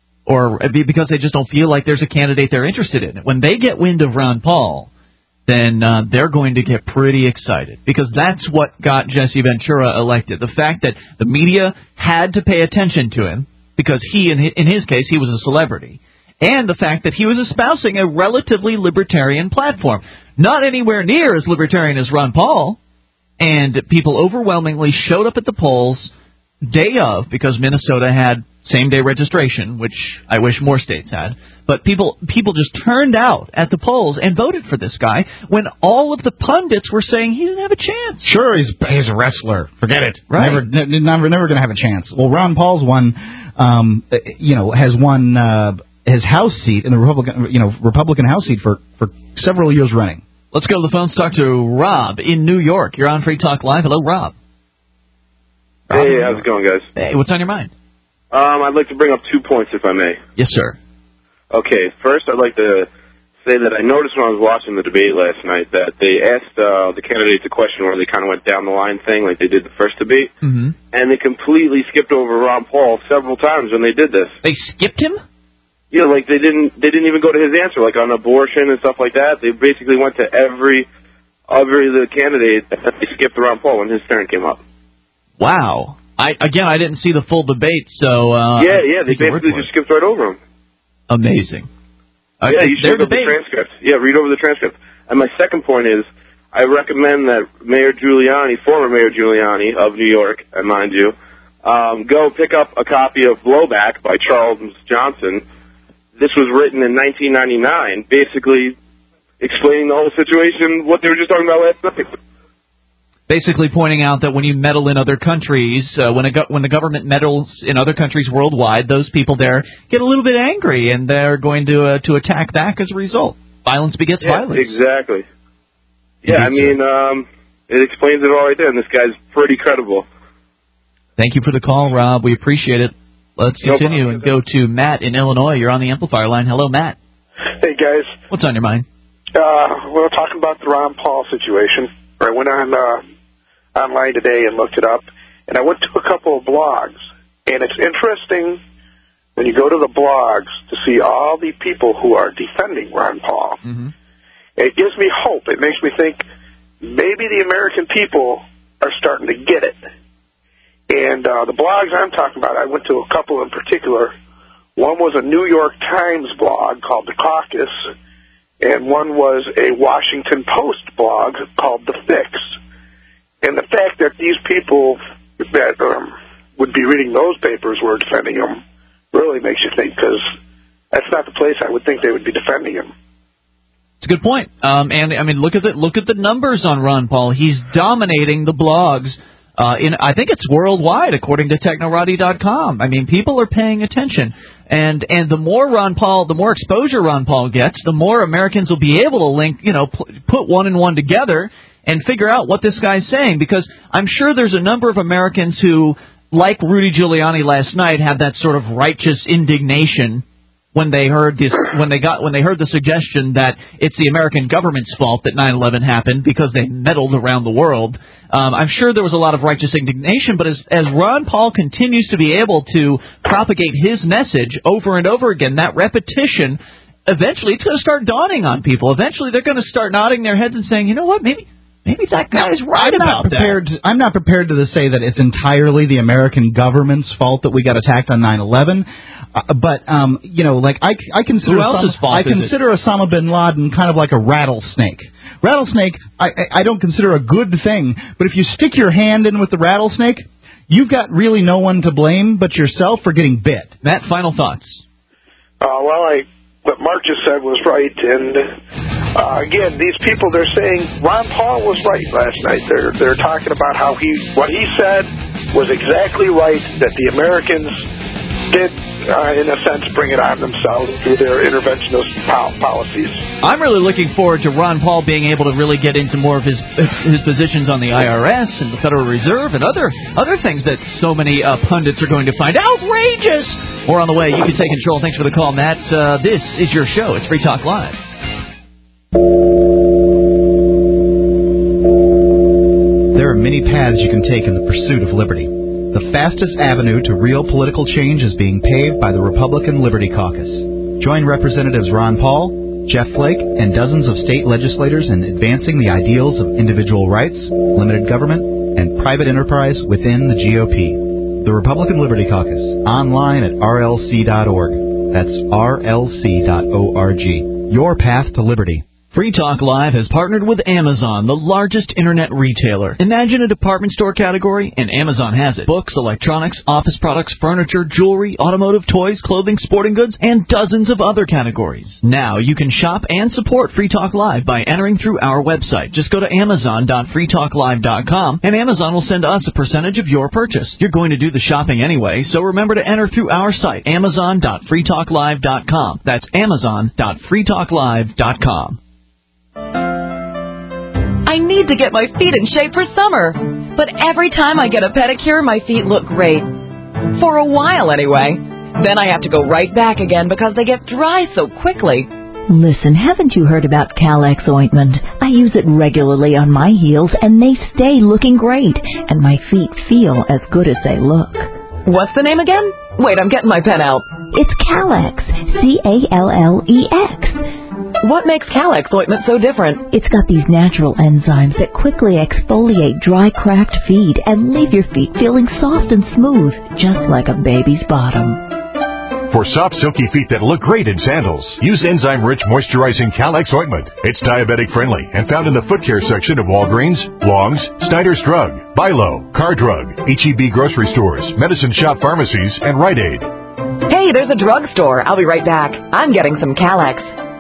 or because they just don't feel like there's a candidate they're interested in, when they get wind of Ron Paul, then uh, they're going to get pretty excited, because that's what got Jesse Ventura elected. The fact that the media had to pay attention to him, because he, in his, in his case, he was a celebrity, and the fact that he was espousing a relatively libertarian platform. Not anywhere near as libertarian as Ron Paul, and people overwhelmingly showed up at the polls day of, because Minnesota had same-day registration, which I wish more states had, but people people just turned out at the polls and voted for this guy when all of the pundits were saying he didn't have a chance. Sure, he's he's a wrestler. Forget it. Right. Never, never, never going to have a chance. Well, Ron Paul's won, um, you know, has won uh, his House seat in the Republican, you know, Republican House seat for, for several years running. Let's go to the phones. Talk to Rob in New York. You're on Free Talk Live. Hello, Rob. Rob hey, how's it going, guys? Hey, what's on your mind? Um, I'd like to bring up two points, if I may. Yes, sir. Okay, first I'd like to say that I noticed when I was watching the debate last night that they asked uh, the candidates a question where they kind of went down the line thing like they did the first debate, mm-hmm. and they completely skipped over Ron Paul several times when they did this. They skipped him? Yeah, like they didn't they didn't even go to his answer, like on abortion and stuff like that. They basically went to every every the candidate, and they skipped Ron Paul when his turn came up. Wow. I again, I didn't see the full debate, so uh, yeah, yeah, they basically just skipped right over him. Amazing. Uh, yeah, you should read over the transcript. Yeah, read over the transcript. And my second point is, I recommend that Mayor Giuliani, former Mayor Giuliani of New York, and mind you, um, go pick up a copy of Blowback by Charles Johnson. This was written in nineteen ninety-nine, basically explaining the whole situation, what they were just talking about last night. Basically pointing out that when you meddle in other countries, uh, when, a go- when the government meddles in other countries worldwide, those people there get a little bit angry, and they're going to uh, to attack back as a result. Violence begets yeah, violence. Exactly. Yeah, I mean, um, it explains it all right there, and this guy's pretty credible. Thank you for the call, Rob. We appreciate it. Let's continue and go to Matt in Illinois. You're on the amplifier line. Hello, Matt. Hey, guys. What's on your mind? Uh, we were talking about the Ron Paul situation. I went on uh, online today and looked it up, and I went to a couple of blogs, and it's interesting when you go to the blogs to see all the people who are defending Ron Paul. Mm-hmm. It gives me hope. It makes me think maybe the American people are starting to get it. And uh, the blogs I'm talking about, I went to a couple in particular. One was a New York Times blog called The Caucus, and one was a Washington Post blog called The Fix. And the fact that these people that um, would be reading those papers were defending him really makes you think, because that's not the place I would think they would be defending him. It's a good point. Um, and, I mean, look at the look at the numbers on Ron Paul. He's dominating the blogs. Uh, in I think it's worldwide, according to Technorati dot com. I mean, people are paying attention. And and the more Ron Paul, the more exposure Ron Paul gets, the more Americans will be able to link, you know, p- put one and one together and figure out what this guy's saying. Because I'm sure there's a number of Americans who, like Rudy Giuliani last night, have that sort of righteous indignation when they heard this, when they got, when they heard the suggestion that it's the American government's fault that nine eleven happened because they meddled around the world. Um, I'm sure there was a lot of righteous indignation, but as, as Ron Paul continues to be able to propagate his message over and over again, that repetition, eventually it's going to start dawning on people. Eventually they're going to start nodding their heads and saying, you know what, maybe Maybe that guy's right I'm about not prepared that. To, I'm not prepared to say that it's entirely the American government's fault that we got attacked on nine eleven. Uh, but um, you know, like I, I consider Who else's Osama, fault I is consider it? Osama bin Laden kind of like a rattlesnake. Rattlesnake, I, I don't consider a good thing. But if you stick your hand in with the rattlesnake, you've got really no one to blame but yourself for getting bit. Matt, final thoughts. Uh, well, I what Mark just said was right, and uh, again, these people, they're saying Ron Paul was right last night. They're they're talking about how he what he said was exactly right, that the Americans did, uh, in a sense, bring it on themselves through their interventionist pol- policies. I'm really looking forward to Ron Paul being able to really get into more of his his positions on the I R S and the Federal Reserve and other other things that so many uh, pundits are going to find outrageous. More on the way. You can take control. Thanks for the call, Matt. Uh, this is your show. It's Free Talk Live. There are many paths you can take in the pursuit of liberty. The fastest avenue to real political change is being paved by the Republican Liberty Caucus. Join Representatives Ron Paul, Jeff Flake, and dozens of state legislators in advancing the ideals of individual rights, limited government, and private enterprise within the G O P. The Republican Liberty Caucus, online at R L C dot org. That's R L C dot org. Your path to liberty. Free Talk Live has partnered with Amazon, the largest internet retailer. Imagine a department store category, and Amazon has it. Books, electronics, office products, furniture, jewelry, automotive, toys, clothing, sporting goods, and dozens of other categories. Now you can shop and support Free Talk Live by entering through our website. Just go to amazon dot free talk live dot com, and Amazon will send us a percentage of your purchase. You're going to do the shopping anyway, so remember to enter through our site, amazon dot free talk live dot com. That's amazon dot free talk live dot com. I need to get my feet in shape for summer, but every time I get a pedicure, my feet look great. For a while, anyway. Then I have to go right back again because they get dry so quickly. Listen, haven't you heard about Calex ointment? I use it regularly on my heels, and they stay looking great, and my feet feel as good as they look. What's the name again? Wait, I'm getting my pen out. It's Calex, C A L L E X. What makes Calex ointment so different? It's got these natural enzymes that quickly exfoliate dry, cracked feet and leave your feet feeling soft and smooth, just like a baby's bottom. For soft, silky feet that look great in sandals, use enzyme-rich moisturizing Calex ointment. It's diabetic-friendly and found in the foot care section of Walgreens, Long's, Snyder's Drug, Bilo, Car Drug, H E B grocery stores, medicine shop pharmacies, and Rite Aid. Hey, there's a drugstore. I'll be right back. I'm getting some Calex.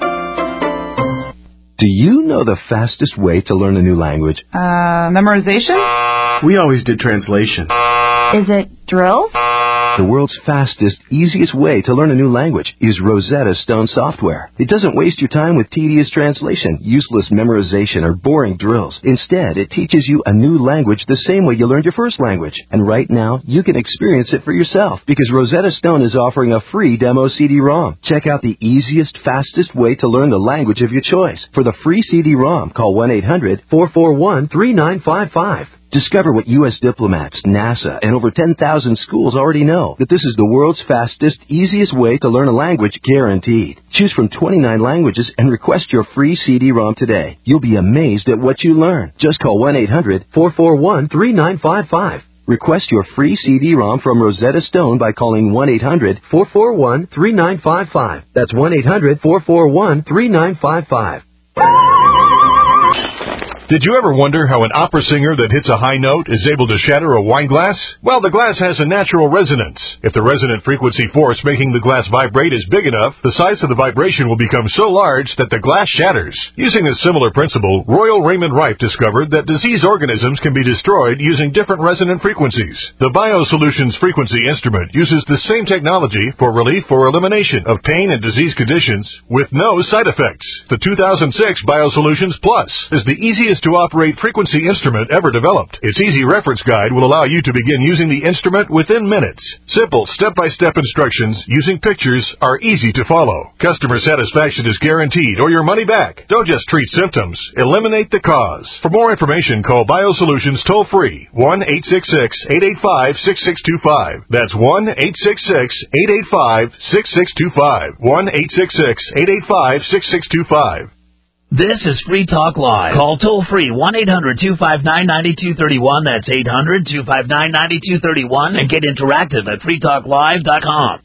Do you know the fastest way to learn a new language? Uh, memorization? We always did translation. Is it drills? The world's fastest, easiest way to learn a new language is Rosetta Stone software. It doesn't waste your time with tedious translation, useless memorization, or boring drills. Instead, it teaches you a new language the same way you learned your first language. And right now, you can experience it for yourself because Rosetta Stone is offering a free demo C D ROM. Check out the easiest, fastest way to learn the language of your choice. For the free C D ROM, call one eight hundred four four one three nine five five. Discover what U S diplomats, NASA, and over ten thousand schools already know, that this is the world's fastest, easiest way to learn a language guaranteed. Choose from twenty-nine languages and request your free C D ROM today. You'll be amazed at what you learn. Just call one eight hundred four four one three nine five five. Request your free C D ROM from Rosetta Stone by calling one eight hundred four four one three nine five five. That's one eight hundred four four one three nine five five. Did you ever wonder how an opera singer that hits a high note is able to shatter a wine glass? Well, the glass has a natural resonance. If the resonant frequency force making the glass vibrate is big enough, the size of the vibration will become so large that the glass shatters. Using a similar principle, Royal Raymond Rife discovered that disease organisms can be destroyed using different resonant frequencies. The BioSolutions frequency instrument uses the same technology for relief or elimination of pain and disease conditions with no side effects. The two thousand six BioSolutions Plus is the easiest to operate frequency instrument ever developed. Its easy reference guide will allow you to begin using the instrument within minutes. Simple step-by-step instructions using pictures are easy to follow. Customer satisfaction is guaranteed or your money back. Don't just treat symptoms, eliminate the cause. For more information, call BioSolutions toll-free one eight six six eight eight five six six two five. That's one eight six six eight eight five six six two five. one eight six six eight eight five six six two five. This is Free Talk Live. Call toll-free one eight hundred two five nine nine two three one. That's eight hundred two five nine nine two three one. And get interactive at free talk live dot com.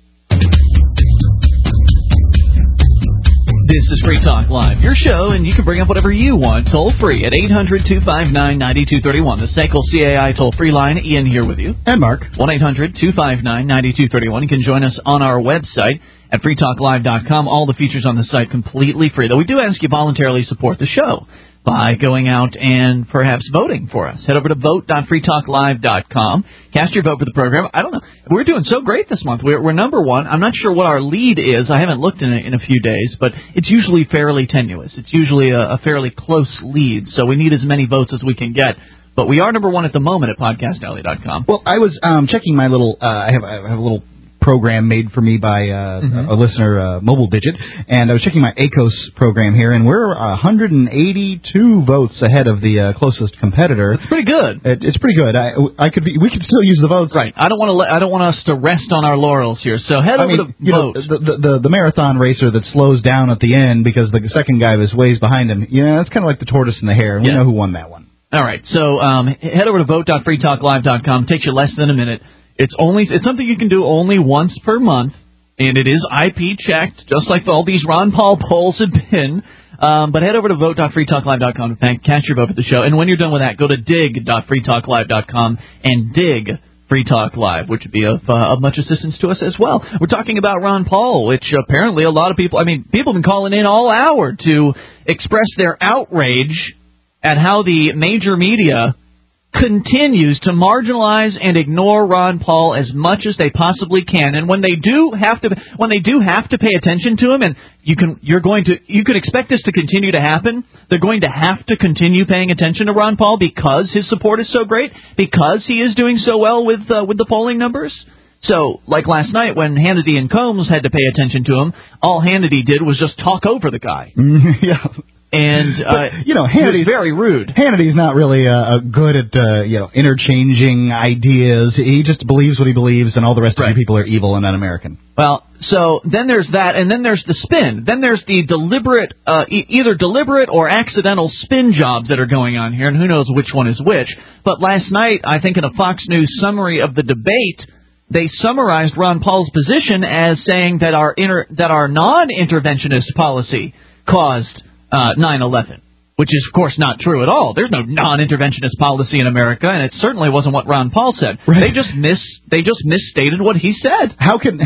This is Free Talk Live, your show, and you can bring up whatever you want toll-free at eight hundred two five nine nine two three one. The S A C L C A I toll-free line. Ian here with you. And Mark. one eight hundred two five nine nine two three one. You can join us on our website at free talk live dot com. All the features on the site completely free, though we do ask you voluntarily support the show by going out and perhaps voting for us. Head over to vote dot free talk live dot com. Cast your vote for the program. I don't know. We're doing so great this month. We're, we're number one. I'm not sure what our lead is. I haven't looked in a, in a few days, but it's usually fairly tenuous. It's usually a, a fairly close lead, so we need as many votes as we can get. But we are number one at the moment at podcast alley dot com. Well, I was um, checking my little, uh, I, have, I have a little program made for me by uh, mm-hmm. a listener, uh, Mobile Digit, and I was checking my A C O S program here, and we're one hundred eighty-two votes ahead of the uh, closest competitor. That's pretty good. It, it's pretty good. I, I could be, we could still use the votes. Right. I don't want to. Let, I don't want us to rest on our laurels here. So head I over mean, to you vote. Know, the, the, the the marathon racer that slows down at the end because the second guy was ways behind him. You know, that's kind of like the tortoise and the hare, and we yeah. know who won that one. All right. So um, head over to vote dot free talk live dot com. Takes you less than a minute. It's only it's something you can do only once per month, and it is I P checked, just like all these Ron Paul polls have been. Um, but head over to vote dot free talk live dot com to cast your vote for the show. And when you're done with that, go to dig dot free talk live dot com and dig Free Talk Live, which would be of, uh, of much assistance to us as well. We're talking about Ron Paul, which apparently a lot of people, I mean, people have been calling in all hour to express their outrage at how the major media continues to marginalize and ignore Ron Paul as much as they possibly can, and when they do have to, when they do have to pay attention to him, and you can, you're going to, you can expect this to continue to happen. They're going to have to continue paying attention to Ron Paul because his support is so great, because he is doing so well with uh, with the polling numbers. So, like last night when Hannity and Combs had to pay attention to him, all Hannity did was just talk over the guy. yeah. And, uh, but, you know, Hannity's very rude. Hannity's not really uh, good at, uh, you know, interchanging ideas. He just believes what he believes, and all the rest right. of you people are evil and un-American. Well, so then there's that, and then there's the spin. Then there's the deliberate, uh, e- either deliberate or accidental spin jobs that are going on here, and who knows which one is which. But last night, I think in a Fox News summary of the debate, they summarized Ron Paul's position as saying that our inter- that our non-interventionist policy caused Uh, nine eleven, which is, of course, not true at all. There's no non-interventionist policy in America, and it certainly wasn't what Ron Paul said. Right. They just mis they just misstated what he said. How can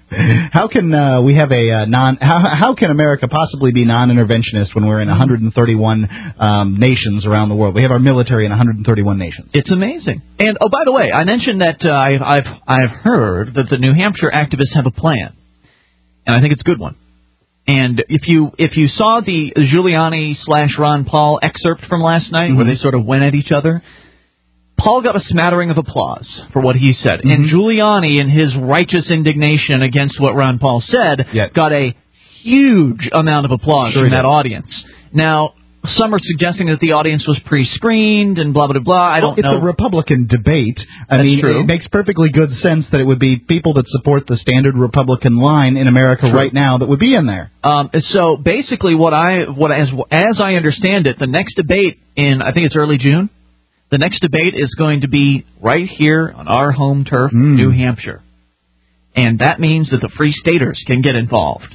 How can uh, we have a uh, non? How, how can America possibly be non-interventionist when we're in one hundred thirty-one um, nations around the world? We have our military in one hundred thirty-one nations. It's amazing. And oh, by the way, I mentioned that uh, I've I've I've heard that the New Hampshire activists have a plan, and I think it's a good one. And if you if you saw the Giuliani slash Ron Paul excerpt from last night, mm-hmm. where they sort of went at each other. Paul got a smattering of applause for what he said. Mm-hmm. And Giuliani, in his righteous indignation against what Ron Paul said, yep. got a huge amount of applause sure from that audience. Now, some are suggesting that the audience was pre-screened and blah, blah, blah. I well, don't it's know. It's a Republican debate. I That's mean, true. It makes perfectly good sense that it would be people that support the standard Republican line in America true. right now that would be in there. Um, so basically what I, what as, as I understand it, the next debate in, I think it's early June, the next debate is going to be right here on our home turf, mm. New Hampshire. And that means that the Free Staters can get involved.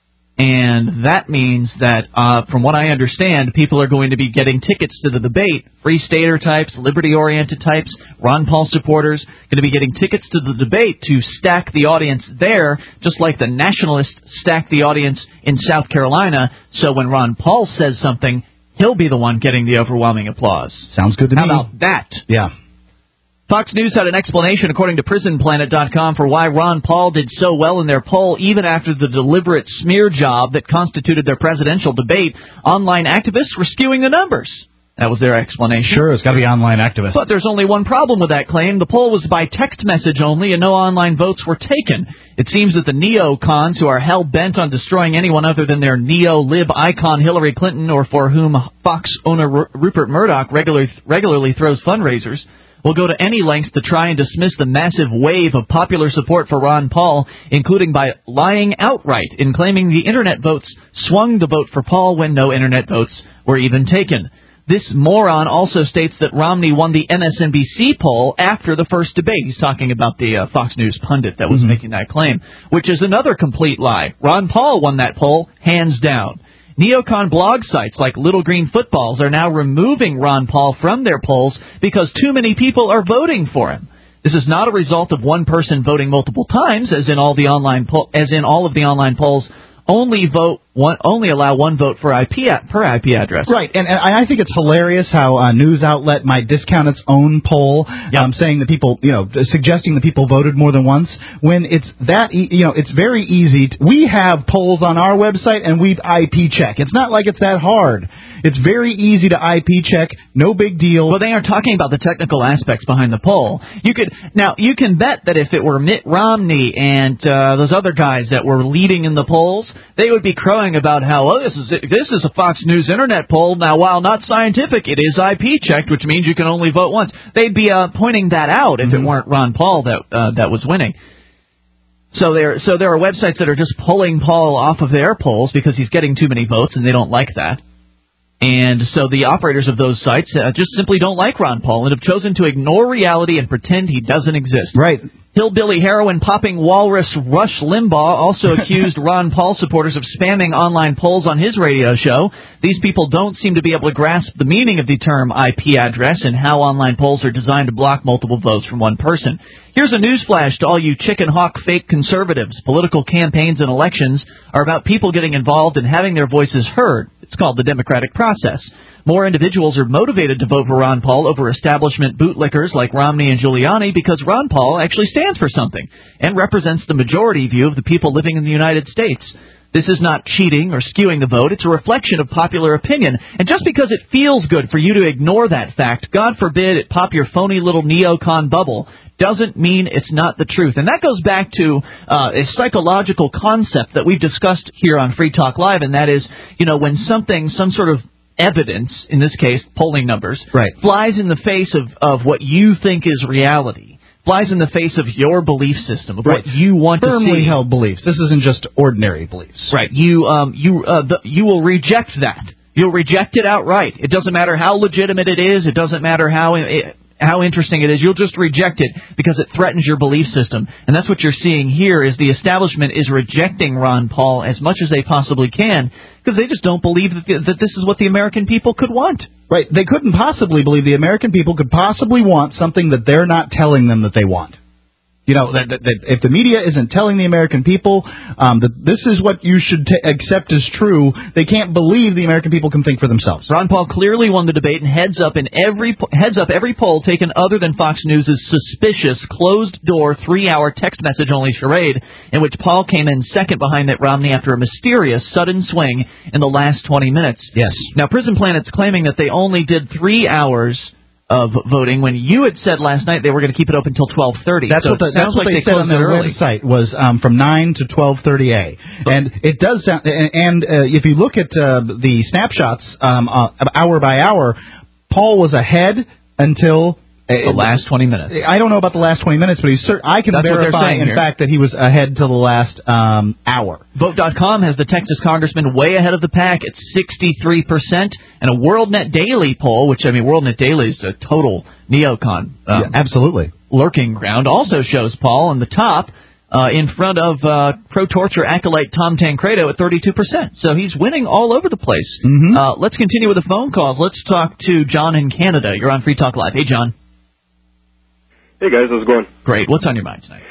And that means that, uh, from what I understand, people are going to be getting tickets to the debate. Free Stater types, liberty-oriented types, Ron Paul supporters, going to be getting tickets to the debate to stack the audience there, just like the nationalists stack the audience in South Carolina. So when Ron Paul says something, he'll be the one getting the overwhelming applause. Sounds good to How me. How about that? Yeah. Fox News had an explanation, according to prison planet dot com, for why Ron Paul did so well in their poll, even after the deliberate smear job that constituted their presidential debate. Online activists were skewing the numbers. That was their explanation. Sure, it's got to be online activists. But there's only one problem with that claim. The poll was by text message only, and no online votes were taken. It seems that the neocons, who are hell-bent on destroying anyone other than their neo-lib icon Hillary Clinton, or for whom Fox owner R- Rupert Murdoch regularly, regularly throws fundraisers, will go to any lengths to try and dismiss the massive wave of popular support for Ron Paul, including by lying outright in claiming the Internet votes swung the vote for Paul when no Internet votes were even taken. This moron also states that Romney won the M S N B C poll after the first debate. He's talking about the uh, Fox News pundit that was mm-hmm. making that claim, which is another complete lie. Ron Paul won that poll, hands down. Neocon blog sites like Little Green Footballs are now removing Ron Paul from their polls because too many people are voting for him. This is not a result of one person voting multiple times, as in all the online po- as in all of the online polls. Only vote one, only allow one vote for I P a, per I P address. Right, and, and I think it's hilarious how a news outlet might discount its own poll, yep. um, saying that people, you know, suggesting that people voted more than once. When it's that, e- you know, it's very easy. To, we have polls on our website, and we I P check. It's not like it's that hard. It's very easy to I P check. No big deal. Well, they are talking about the technical aspects behind the poll. You could now you can bet that if it were Mitt Romney and uh, those other guys that were leading in the polls, they would be crowing about how, oh, this is this is a Fox News Internet poll. Now, while not scientific, it is I P checked, which means you can only vote once. They'd be uh, pointing that out if mm-hmm. it weren't Ron Paul that uh, that was winning. So there, so there are websites that are just pulling Paul off of their polls because he's getting too many votes, and they don't like that. And so the operators of those sites uh, just simply don't like Ron Paul and have chosen to ignore reality and pretend he doesn't exist. Right. Hillbilly heroin-popping walrus Rush Limbaugh also accused Ron Paul supporters of spamming online polls on his radio show. These people don't seem to be able to grasp the meaning of the term I P address and how online polls are designed to block multiple votes from one person. Here's a newsflash to all you chicken hawk fake conservatives. Political campaigns and elections are about people getting involved and having their voices heard. It's called the democratic process. More individuals are motivated to vote for Ron Paul over establishment bootlickers like Romney and Giuliani because Ron Paul actually stands for something and represents the majority view of the people living in the United States. This is not cheating or skewing the vote. It's a reflection of popular opinion. And just because it feels good for you to ignore that fact, God forbid it pop your phony little neocon bubble, doesn't mean it's not the truth. And that goes back to uh, a psychological concept that we've discussed here on Free Talk Live, and that is, you know, when something, some sort of evidence, in this case, polling numbers, right. flies in the face of, of what you think is reality, flies in the face of your belief system, of right. what you want Firmly to see. Firmly held beliefs. This isn't just ordinary beliefs. Right. You um you uh, the, you will reject that. You'll reject it outright. It doesn't matter how legitimate it is. It doesn't matter how it, how interesting it is. You'll just reject it because it threatens your belief system. And that's what you're seeing here is the establishment is rejecting Ron Paul as much as they possibly can because they just don't believe that, the, that this is what the American people could want. Right. They couldn't possibly believe the American people could possibly want something that they're not telling them that they want. You know, that, that, that if the media isn't telling the American people um, that this is what you should t- accept as true, they can't believe the American people can think for themselves. Ron Paul clearly won the debate and heads up in every heads up every poll taken other than Fox News' suspicious closed-door three-hour text message-only charade in which Paul came in second behind Mitt Romney after a mysterious sudden swing in the last twenty minutes. Yes. Now, Prison Planet's claiming that they only did three hours of voting when you had said last night they were going to keep it open until twelve thirty. That's so what, the, it that's sounds what like they, they said on their early. website was um, from nine to twelve thirty a. And it does sound, and, and uh, if you look at uh, the snapshots um, uh, hour by hour, Paul was ahead until the last twenty minutes. I don't know about the last twenty minutes, but he's cert- I can That's what they're verify, saying in here. fact, that he was ahead till the last um, hour. Vote dot com has the Texas congressman way ahead of the pack at sixty-three percent, and a WorldNet Daily poll, which, I mean, WorldNet Daily is a total neocon. Um, yeah, absolutely. Lurking ground, also shows Paul on the top uh, in front of uh, pro-torture acolyte Tom Tancredo at thirty-two percent. So he's winning all over the place. Mm-hmm. Uh, let's continue with the phone calls. Let's talk to John in Canada. You're on Free Talk Live. Hey, John. Hey, guys. How's it going? Great. What's on your mind tonight?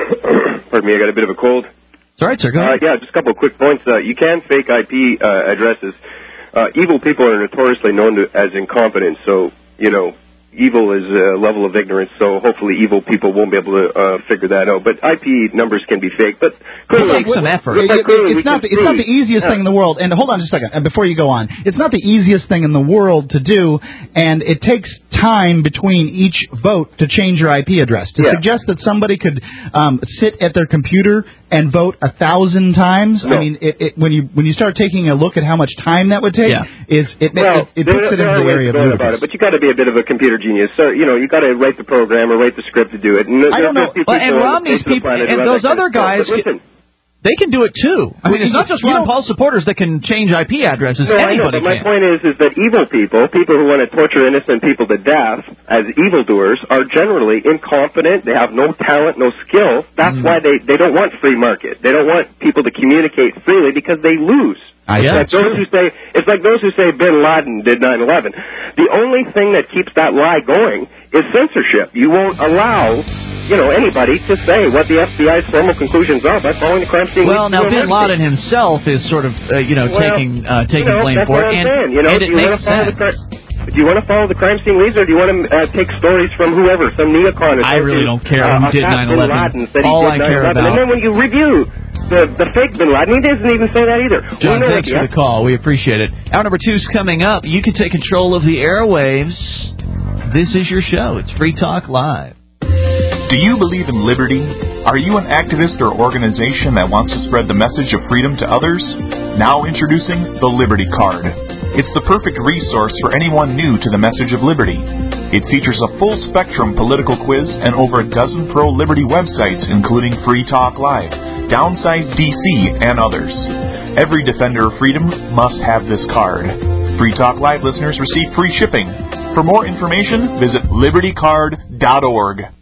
Pardon me. I got a bit of a cold. It's all right, sir. Go ahead. Uh, yeah, just a couple of quick points. Uh, you can fake I P uh, addresses. Uh, evil people are notoriously known to, as incompetent, so, you know, evil is a level of ignorance, so hopefully evil people won't be able to uh, figure that out. But I P numbers can be fake, but clearly... It takes some effort. It, it, it's, not the, it's not the easiest thing in the world. And hold on just a second, before you go on. It's not the easiest thing in the world to do, and it takes time between each vote to change your I P address. To yeah. suggest that somebody could um, sit at their computer and vote a thousand times, no. I mean, it, it, when you when you start taking a look at how much time that would take, yeah. is it, well, it, it, it there, puts it there into the area of ludicrous. about it, but you got to be a bit of a computer genius. So, you know, you got to write the program or write the script to do it. And I don't know. But, and Romney's people, and those other guys, can, they can do it too. I mean, it's not just Ron Paul supporters that can change I P addresses. No, I know, Anybody but my can. point is, is that evil people, people who want to torture innocent people to death as evildoers, are generally incompetent. They have no talent, no skill. That's mm. why they, they don't want free market. They don't want people to communicate freely because they lose. I It's yeah, like those who say it's like those who say Bin Laden did nine eleven. The only thing that keeps that lie going is censorship. You won't allow, you know, anybody to say what the F B I's formal conclusions are by following the crime scene. Well, now Bin Laden himself is sort of, uh, you know, well, taking uh, taking you know, blame that's for what it, I'm and, saying. You know, and do it you makes want to follow sense. the crime? Do you want to follow the crime scene leads, or do you want to uh, take stories from whoever, some neocon? I really don't care uh, who did nine eleven. All I care about. And then when you review the the fake Bin Laden, he doesn't even say that either. John, thanks for the call. We appreciate it. Hour number two's coming up. You can take control of the airwaves. This is your show. It's Free Talk Live. Do you believe in liberty? Are you an activist or organization that wants to spread the message of freedom to others? Now introducing the Liberty Card. It's the perfect resource for anyone new to the message of liberty. It features a full-spectrum political quiz and over a dozen pro-liberty websites, including Free Talk Live, Downsize D C, and others. Every defender of freedom must have this card. Free Talk Live listeners receive free shipping. For more information, visit liberty card dot org.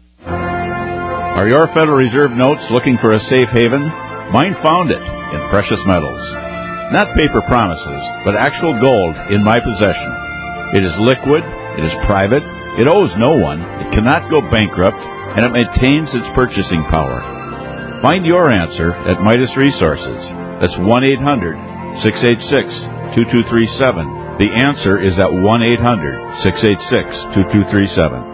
Are your Federal Reserve notes looking for a safe haven? Mine found it in precious metals. Not paper promises, but actual gold in my possession. It is liquid, it is private, it owes no one, it cannot go bankrupt, and it maintains its purchasing power. Find your answer at Midas Resources. That's one eight hundred six eight six two two three seven. The answer is at one eight hundred six eight six two two three seven.